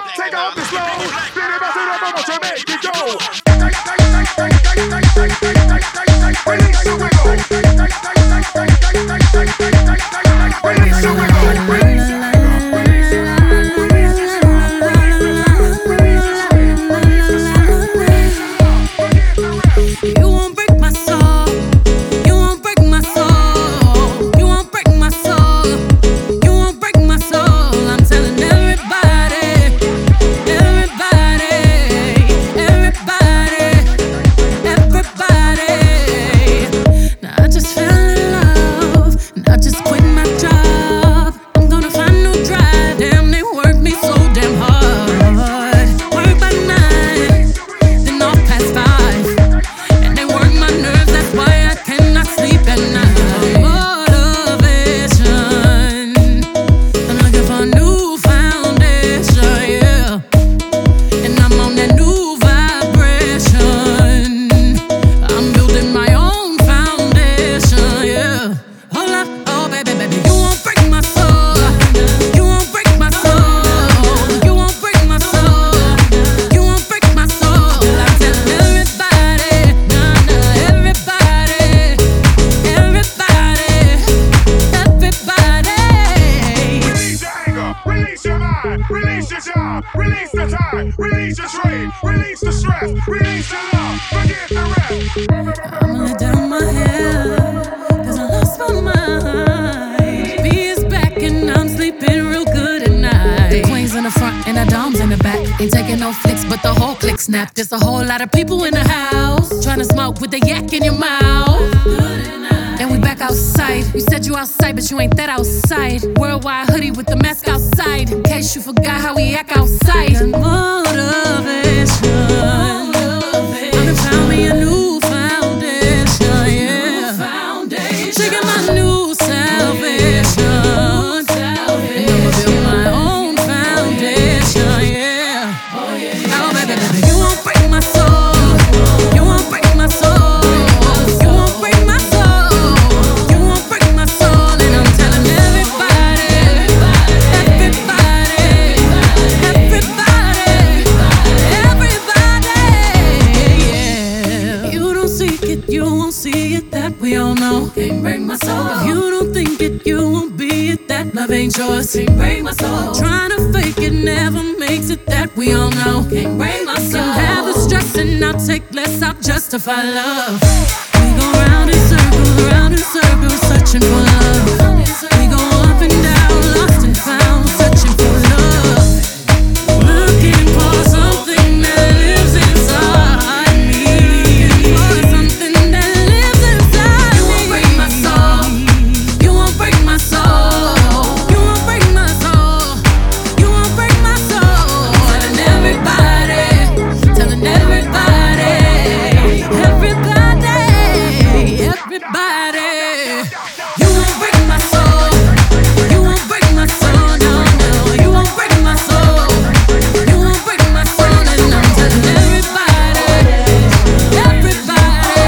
take off the slow. Spin it back to the bubble to make it go. Release the wiggle. Release the wiggle. Release the wiggle. Release the time, release the strain, release the stress, release the love, forget the rest. I'ma let down my hair, cause I lost my mind. B is back and I'm sleeping real good at night. The queen's in the front and the dom's in the back. Ain't taking no flicks, but the whole click snap. There's a whole lot of people in the house, trying to smoke with the yak in your mouth. And we back outside. You said you outside, but you ain't that outside. Worldwide hoodie with the mask outside, in case you forgot how we act outside. Motivation. I done found me a new foundation, yeah. Shaking my new salvation. And I'ma build my own foundation, yeah. Oh, baby, you won't break my soul. You won't break my soul. You won't break my soul. You won't break my soul. And I'm telling everybody, yeah. You don't seek it, you won't see it, that we all know. Can't break my soul. If you don't think it, you won't be it, that love ain't yours. Can't break my soul. Trying to fake it never makes it, that we all know. Can't break my soul. Can have the stress and I'll take less, I'll justify love. We go round in circles, searching for love. We go up and down, lost and found, searching for love. Looking for something that lives inside me. For something that lives inside me. You won't break my soul. You won't break my soul. You won't break my soul. You won't break my soul. Telling everybody, telling everybody, everybody. You won't break my soul. You won't break my soul. No, no. You won't break my soul. You won't break my soul. And I'm telling everybody, everybody,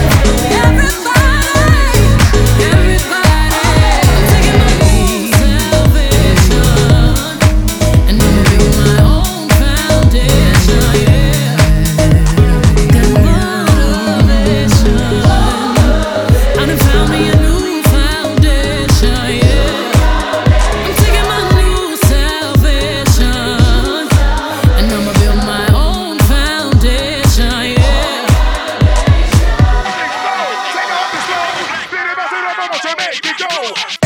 everybody. I'm taking my own salvation, and I'ma build my own foundation, yeah. Got motivation. I done found me a new foundation, yeah. I'm taking my new salvation, and I'ma build my own foundation, yeah. Take off the slow. Spin it back to the bubble to make it go.